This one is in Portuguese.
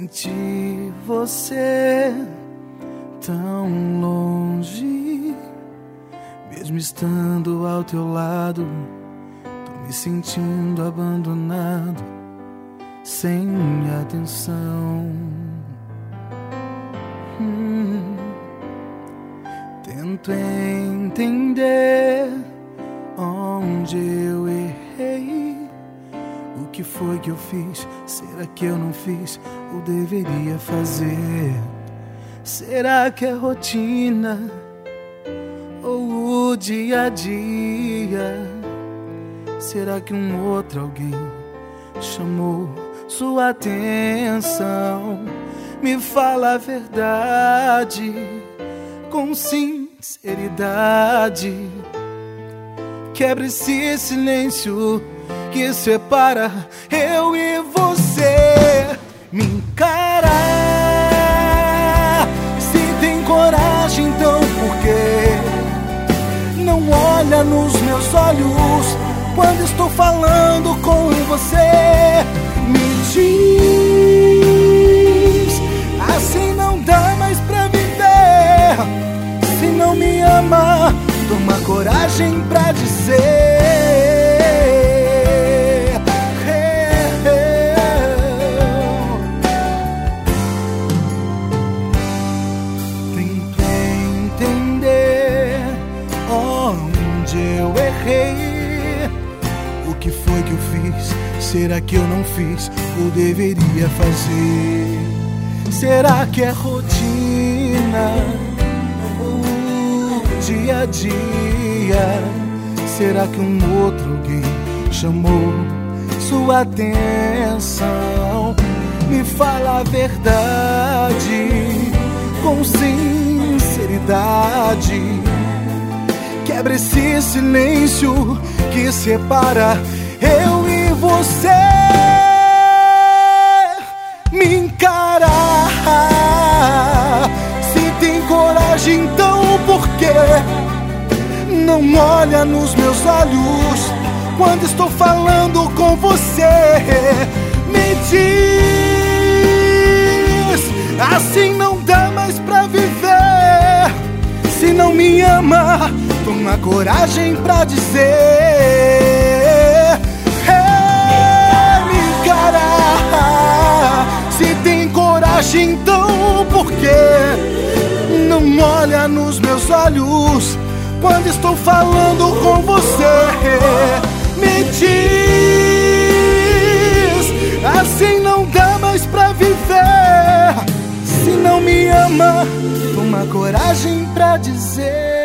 Senti você tão longe, mesmo estando ao teu lado, tô me sentindo abandonado, sem atenção. Tento entender onde eu errei. O que foi que eu fiz? Será que eu não fiz ou deveria fazer? Será que é rotina ou o dia a dia? Será que um outro alguém chamou sua atenção? Me fala a verdade com sinceridade. Quebre esse silêncio que separa eu e você. Me encarar. Se tem coragem, então por quê não olha nos meus olhos quando estou falando com você? Me diz, assim não dá mais pra viver. Se não me ama, toma coragem pra dizer. Eu errei. O que foi que eu fiz? Será que eu não fiz ou deveria fazer? Será que é rotina ou dia a dia? Será que um outro alguém chamou sua atenção? Me fala a verdade com sinceridade. Quebra esse silêncio que separa eu e você. Me encarar. Se tem coragem, então por quê não olha nos meus olhos quando estou falando com você? Me diz, assim não dá mais pra viver. Se não me ama, toma coragem pra dizer. Me encarar. Se tem coragem, então por quê não olha nos meus olhos quando estou falando com você? Me diz, assim não dá mais pra viver. Se não me ama, toma coragem pra dizer.